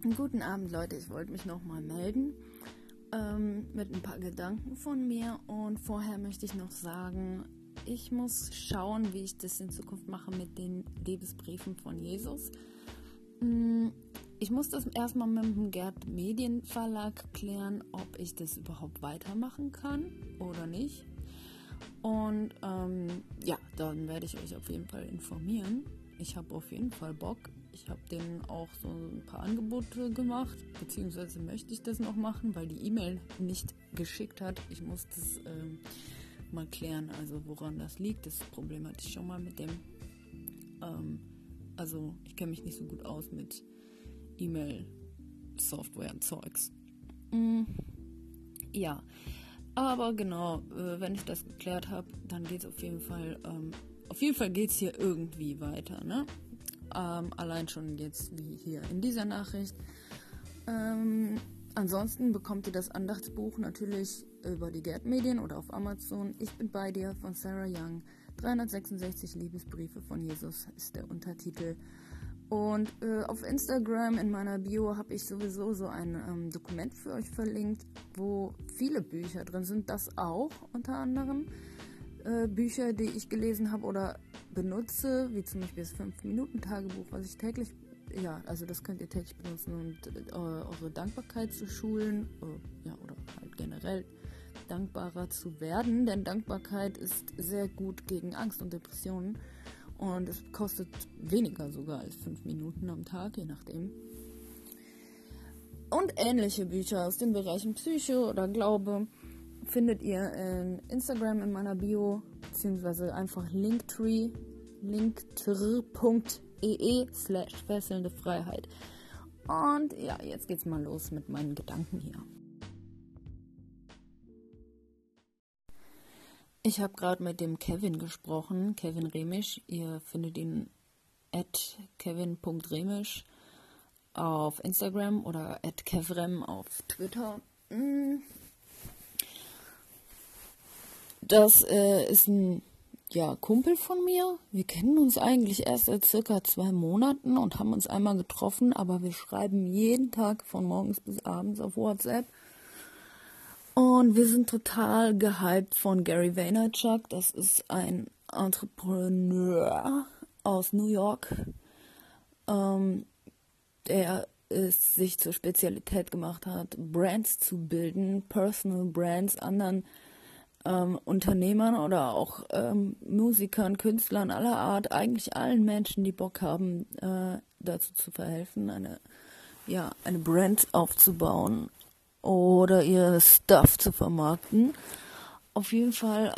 Guten Abend, Leute. Ich wollte mich nochmal melden mit ein paar Gedanken von mir. Und vorher möchte ich noch sagen, ich muss schauen, wie ich das in Zukunft mache mit den Liebesbriefen von Jesus. Ich muss das erstmal mit dem Gerd Medienverlag klären, ob ich das überhaupt weitermachen kann oder nicht. Und dann werde ich euch auf jeden Fall informieren. Ich habe auf jeden Fall Bock. Ich habe denen auch so ein paar Angebote gemacht, beziehungsweise möchte ich das noch machen, weil die E-Mail nicht geschickt hat. Ich muss das mal klären, also woran das liegt. Das Problem hatte ich schon mal mit dem. Ich kenne mich nicht so gut aus mit E-Mail-Software und Zeugs. Ja, aber genau, wenn ich das geklärt habe, dann geht es auf jeden Fall geht es hier irgendwie weiter, ne? Allein schon jetzt wie hier in dieser Nachricht. Ansonsten bekommt ihr das Andachtsbuch natürlich über die Gerd Medien oder auf Amazon. Ich bin bei dir von Sarah Young. 366 Liebesbriefe von Jesus ist der Untertitel. Und auf Instagram in meiner Bio habe ich sowieso so ein Dokument für euch verlinkt, wo viele Bücher drin sind. Das auch unter anderem. Bücher, die ich gelesen habe oder benutze, wie zum Beispiel das 5-Minuten-Tagebuch, was ich täglich, das könnt ihr täglich benutzen und eure Dankbarkeit zu schulen, oder halt generell dankbarer zu werden, denn Dankbarkeit ist sehr gut gegen Angst und Depressionen und es kostet weniger sogar als 5 Minuten am Tag, je nachdem. Und ähnliche Bücher aus den Bereichen Psyche oder Glaube findet ihr in Instagram in meiner Bio, beziehungsweise einfach linktr.ee/fesselnde Freiheit. Und ja, jetzt geht's mal los mit meinen Gedanken hier. Ich habe gerade mit dem Kevin gesprochen, Kevin Remisch. Ihr findet ihn @kevin.remisch auf Instagram oder @kevrem auf Twitter. Das ist ein Kumpel von mir. Wir kennen uns eigentlich erst seit circa 2 Monaten und haben uns einmal getroffen, aber wir schreiben jeden Tag von morgens bis abends auf WhatsApp. Und wir sind total gehypt von Gary Vaynerchuk. Das ist ein Entrepreneur aus New York, der es sich zur Spezialität gemacht hat, Brands zu bilden, Personal Brands, anderen Unternehmern oder auch Musikern, Künstlern aller Art, eigentlich allen Menschen, die Bock haben, dazu zu verhelfen, eine Brand aufzubauen oder ihr Stuff zu vermarkten. Auf jeden Fall,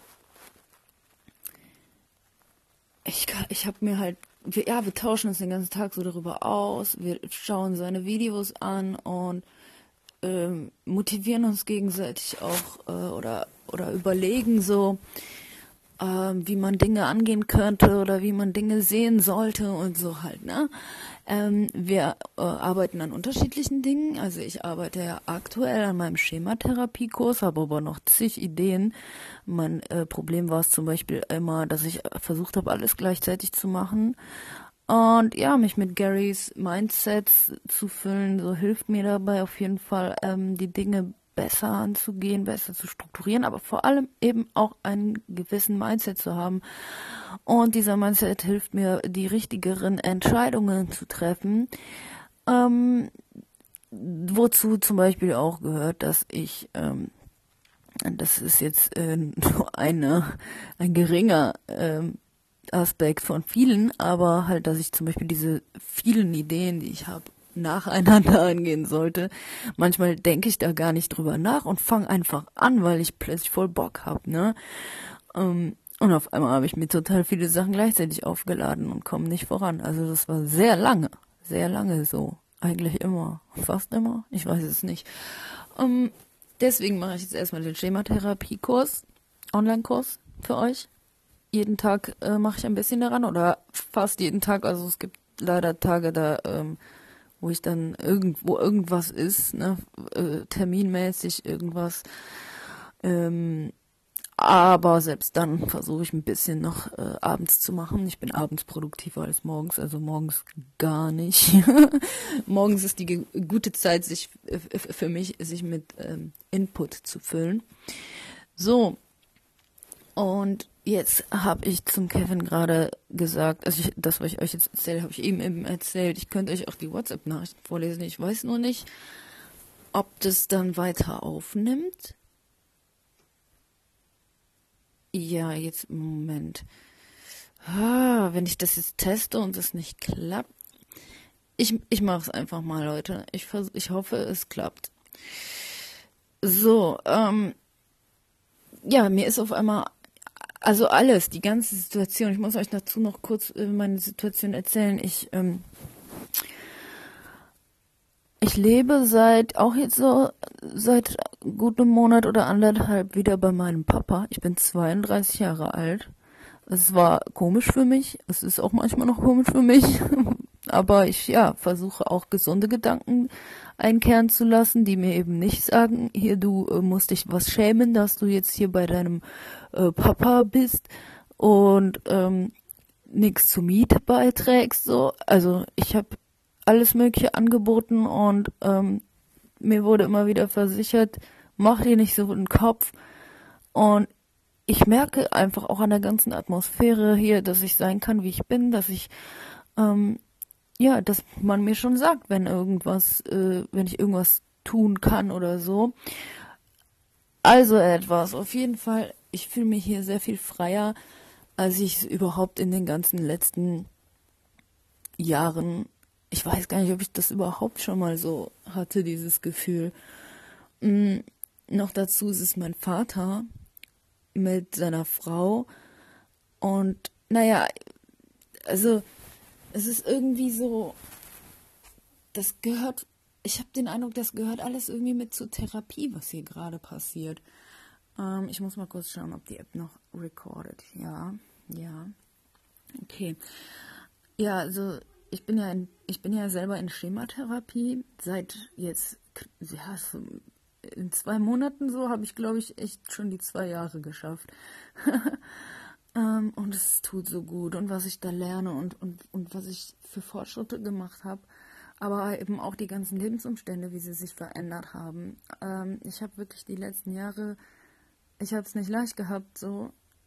ich habe mir halt, wir tauschen uns den ganzen Tag so darüber aus, wir schauen seine Videos an und motivieren uns gegenseitig auch oder überlegen so, wie man Dinge angehen könnte oder wie man Dinge sehen sollte und so halt, ne? Wir arbeiten an unterschiedlichen Dingen. Also ich arbeite ja aktuell an meinem Schematherapiekurs, habe aber noch zig Ideen. Mein Problem war es zum Beispiel immer, dass ich versucht habe, alles gleichzeitig zu machen. Und ja, mich mit Garys Mindsets zu füllen, so hilft mir dabei auf jeden Fall, die Dinge besser anzugehen, besser zu strukturieren, aber vor allem eben auch einen gewissen Mindset zu haben. Und dieser Mindset hilft mir, die richtigeren Entscheidungen zu treffen. Wozu zum Beispiel auch gehört, dass ich, das ist jetzt nur ein geringer Aspekt von vielen, aber halt, dass ich zum Beispiel diese vielen Ideen, die ich habe, nacheinander angehen sollte. Manchmal denke ich da gar nicht drüber nach und fange einfach an, weil ich plötzlich voll Bock habe, ne? Und auf einmal habe ich mir total viele Sachen gleichzeitig aufgeladen und komme nicht voran. Also das war sehr lange so. Eigentlich immer, fast immer, ich weiß es nicht. Deswegen mache ich jetzt erstmal den Schematherapiekurs, Online-Kurs für euch. Jeden Tag mache ich ein bisschen daran oder fast jeden Tag. Also es gibt leider Tage, da wo ich dann irgendwas ist, ne, terminmäßig irgendwas Aber selbst dann versuche ich ein bisschen noch abends zu machen. Ich bin abends produktiver als morgens, also morgens gar nicht. Morgens ist die gute Zeit, sich für mich, sich mit Input zu füllen. So, und jetzt habe ich zum Kevin gerade gesagt, also das, was ich euch jetzt erzähle, habe ich eben erzählt. Ich könnte euch auch die WhatsApp-Nachrichten vorlesen. Ich weiß nur nicht, ob das dann weiter aufnimmt. Ja, jetzt im Moment. Wenn ich das jetzt teste und es nicht klappt. Ich mache es einfach mal, Leute. Ich hoffe, es klappt. So, ja, mir ist auf einmal, also alles, die ganze Situation. Ich muss euch dazu noch kurz meine Situation erzählen. Ich lebe seit gut einem Monat oder anderthalb wieder bei meinem Papa. Ich bin 32 Jahre alt. Es war komisch für mich. Es ist auch manchmal noch komisch für mich. Aber ich, versuche auch gesunde Gedanken einkehren zu lassen, die mir eben nicht sagen, hier, du musst dich was schämen, dass du jetzt hier bei deinem Papa bist und nichts zur Miete beiträgst. So. Also ich habe alles Mögliche angeboten und mir wurde immer wieder versichert, mach dir nicht so einen Kopf. Und ich merke einfach auch an der ganzen Atmosphäre hier, dass ich sein kann, wie ich bin, dass ich, dass man mir schon sagt, wenn wenn ich irgendwas tun kann oder so. Also etwas, auf jeden Fall, ich fühle mich hier sehr viel freier, als ich es überhaupt in den ganzen letzten Jahren, ich weiß gar nicht, ob ich das überhaupt schon mal so hatte, dieses Gefühl. Noch dazu ist es mein Vater mit seiner Frau und naja, also es ist irgendwie so, ich habe den Eindruck, das gehört alles irgendwie mit zur Therapie, was hier gerade passiert. Ich muss mal kurz schauen, ob die App noch recordet. Ja, okay. Ja, also ich bin ja selber in Schematherapie seit jetzt, so in 2 Monaten so habe ich, glaube ich, echt schon die 2 Jahre geschafft. Und es tut so gut und was ich da lerne und was ich für Fortschritte gemacht habe, aber eben auch die ganzen Lebensumstände, wie sie sich verändert haben. Ich habe wirklich die letzten Jahre, ich habe es nicht leicht gehabt, so.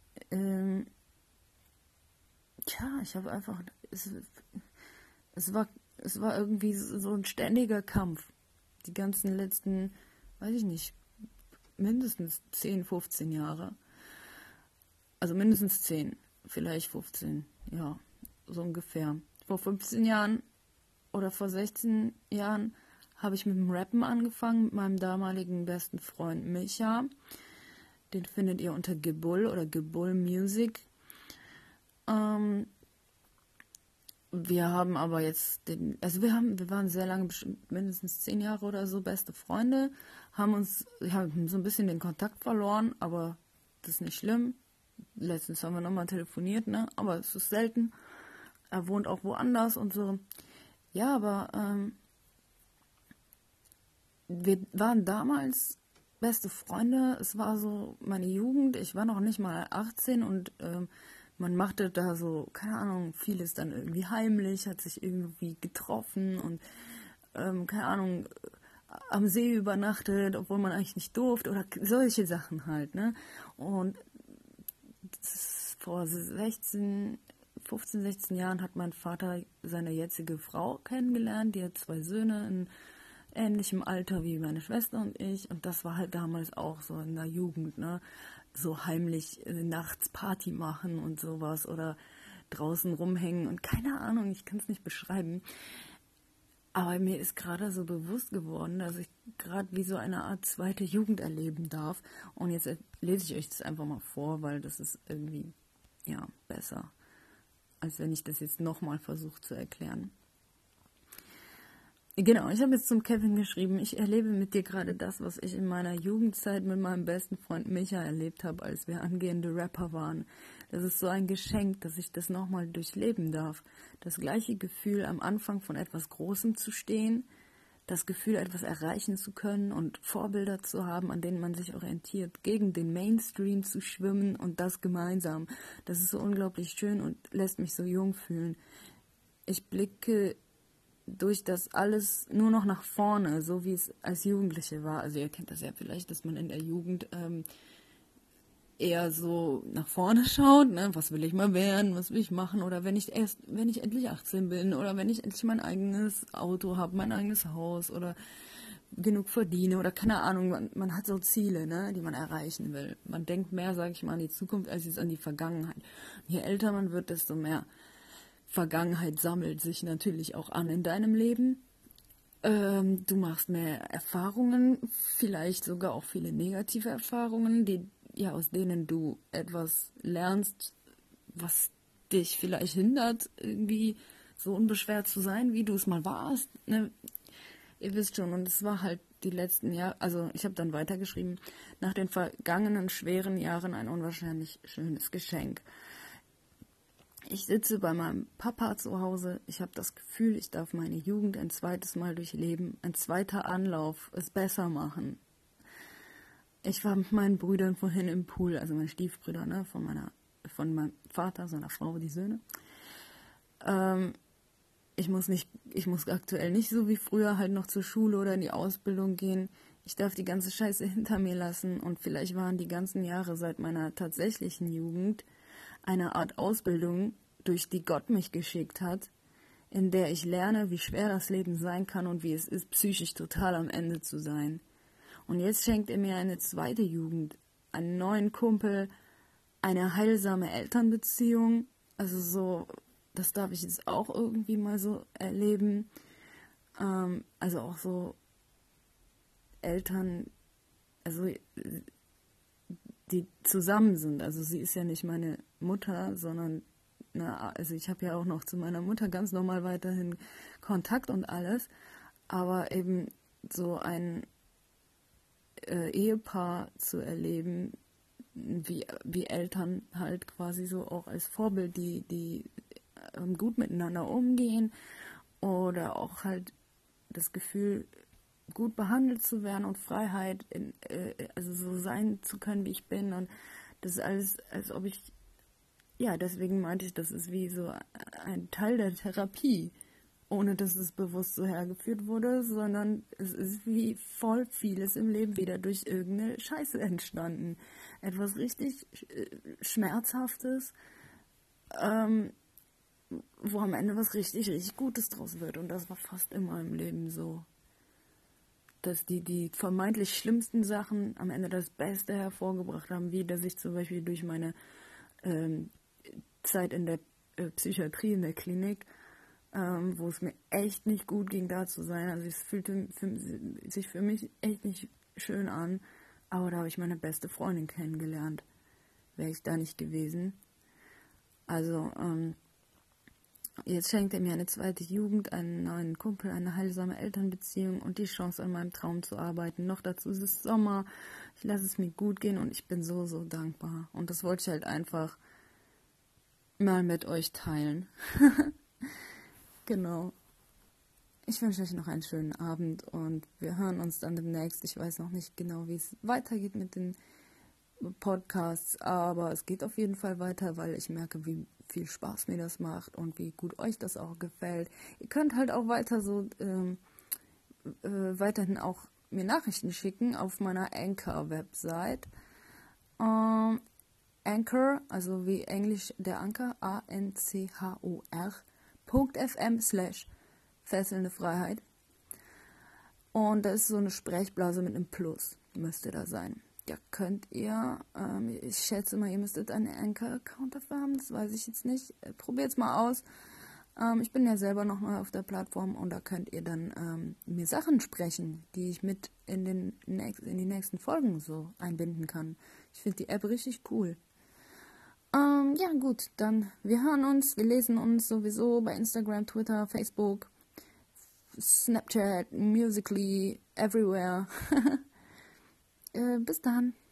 Ich habe einfach, es war irgendwie so ein ständiger Kampf. Die ganzen letzten, weiß ich nicht, mindestens 10, 15 Jahre. Also mindestens 10, vielleicht 15, ja, so ungefähr. Vor 15 Jahren oder vor 16 Jahren habe ich mit dem Rappen angefangen, mit meinem damaligen besten Freund Micha. Den findet ihr unter Gebull oder Gebull Music. Wir haben aber jetzt wir waren sehr lange, bestimmt mindestens 10 Jahre oder so, beste Freunde, haben so ein bisschen den Kontakt verloren, aber das ist nicht schlimm. Letztens haben wir nochmal telefoniert, ne? Aber es ist selten. Er wohnt auch woanders und so. Ja, aber wir waren damals beste Freunde. Es war so meine Jugend. Ich war noch nicht mal 18 und man machte da so, keine Ahnung, vieles dann irgendwie heimlich, hat sich irgendwie getroffen und, keine Ahnung, am See übernachtet, obwohl man eigentlich nicht durfte oder solche Sachen halt, ne? Und vor 15, 16 Jahren hat mein Vater seine jetzige Frau kennengelernt. Die hat 2 Söhne in ähnlichem Alter wie meine Schwester und ich. Und das war halt damals auch so in der Jugend, ne? So heimlich nachts Party machen und sowas oder draußen rumhängen und keine Ahnung, ich kann es nicht beschreiben. Aber mir ist gerade so bewusst geworden, dass ich gerade wie so eine Art zweite Jugend erleben darf. Und jetzt lese ich euch das einfach mal vor, weil das ist irgendwie, besser, als wenn ich das jetzt nochmal versuche zu erklären. Genau, ich habe jetzt zum Kevin geschrieben, ich erlebe mit dir gerade das, was ich in meiner Jugendzeit mit meinem besten Freund Micha erlebt habe, als wir angehende Rapper waren. Das ist so ein Geschenk, dass ich das nochmal durchleben darf. Das gleiche Gefühl, am Anfang von etwas Großem zu stehen, das Gefühl, etwas erreichen zu können und Vorbilder zu haben, an denen man sich orientiert, gegen den Mainstream zu schwimmen und das gemeinsam. Das ist so unglaublich schön und lässt mich so jung fühlen. Ich blicke durch das alles nur noch nach vorne, so wie es als Jugendliche war. Also ihr kennt das ja vielleicht, dass man in der Jugend eher so nach vorne schaut, ne? Was will ich mal werden, was will ich machen, oder wenn ich endlich 18 bin, oder wenn ich endlich mein eigenes Auto habe, mein eigenes Haus, oder genug verdiene, oder keine Ahnung, man hat so Ziele, ne, die man erreichen will. Man denkt mehr, sage ich mal, an die Zukunft, als jetzt an die Vergangenheit. Je älter man wird, desto mehr Vergangenheit sammelt sich natürlich auch an in deinem Leben. Du machst mehr Erfahrungen, vielleicht sogar auch viele negative Erfahrungen, aus denen du etwas lernst, was dich vielleicht hindert, irgendwie so unbeschwert zu sein, wie du es mal warst. Ne? Ihr wisst schon, und es war halt die letzten Jahre, also ich habe dann weitergeschrieben, nach den vergangenen schweren Jahren ein unwahrscheinlich schönes Geschenk. Ich sitze bei meinem Papa zu Hause. Ich habe das Gefühl, ich darf meine Jugend ein zweites Mal durchleben. Ein zweiter Anlauf, es besser machen. Ich war mit meinen Brüdern vorhin im Pool, also meine Stiefbrüder, ne, von meinem Vater, seiner Frau, die Söhne. Ich muss aktuell nicht so wie früher halt noch zur Schule oder in die Ausbildung gehen. Ich darf die ganze Scheiße hinter mir lassen und vielleicht waren die ganzen Jahre seit meiner tatsächlichen Jugend eine Art Ausbildung, durch die Gott mich geschickt hat, in der ich lerne, wie schwer das Leben sein kann und wie es ist, psychisch total am Ende zu sein. Und jetzt schenkt er mir eine zweite Jugend, einen neuen Kumpel, eine heilsame Elternbeziehung. Also so, das darf ich jetzt auch irgendwie mal so erleben. Also auch so Eltern, also die zusammen sind. Also sie ist ja nicht meine Mutter, sondern, also ich habe ja auch noch zu meiner Mutter ganz normal weiterhin Kontakt und alles, aber eben so ein Ehepaar zu erleben, wie Eltern halt quasi so auch als Vorbild, die gut miteinander umgehen oder auch halt das Gefühl, gut behandelt zu werden und Freiheit, also so sein zu können, wie ich bin. Und das ist alles, als ob ich, ja, deswegen meinte ich, das ist wie so ein Teil der Therapie, ohne dass es bewusst so hergeführt wurde, sondern es ist wie voll vieles im Leben wieder durch irgendeine Scheiße entstanden. Etwas richtig Schmerzhaftes, wo am Ende was richtig, richtig Gutes draus wird. Und das war fast immer im Leben so. Dass die vermeintlich schlimmsten Sachen am Ende das Beste hervorgebracht haben, wie dass ich zum Beispiel durch meine Zeit in der Psychiatrie, in der Klinik, wo es mir echt nicht gut ging, da zu sein. Also es fühlte sich für mich echt nicht schön an, aber da habe ich meine beste Freundin kennengelernt. Wäre ich da nicht gewesen. Also, jetzt schenkt er mir eine zweite Jugend, einen neuen Kumpel, eine heilsame Elternbeziehung und die Chance, an meinem Traum zu arbeiten. Noch dazu ist es Sommer, ich lasse es mir gut gehen und ich bin so, so dankbar. Und das wollte ich halt einfach mal mit euch teilen. Genau. Ich wünsche euch noch einen schönen Abend und wir hören uns dann demnächst. Ich weiß noch nicht genau, wie es weitergeht mit den Podcasts, aber es geht auf jeden Fall weiter, weil ich merke, wie viel Spaß mir das macht und wie gut euch das auch gefällt. Ihr könnt halt auch weiter so weiterhin auch mir Nachrichten schicken auf meiner Anchor-Website. Anchor, also wie Englisch der Anker, anchor.fm/fesselnde Freiheit. Und da ist so eine Sprechblase mit einem Plus, müsste da sein. Ja, könnt ihr, ich schätze mal, ihr müsstet einen Anchor-Account dafür haben, das weiß ich jetzt nicht. Probiert's mal aus. Ich bin ja selber noch mal auf der Plattform und da könnt ihr dann mir Sachen sprechen, die ich mit in die nächsten Folgen so einbinden kann. Ich finde die App richtig cool. Ja gut, dann wir hören uns, wir lesen uns sowieso bei Instagram, Twitter, Facebook, Snapchat, Musical.ly, everywhere. Bis dann.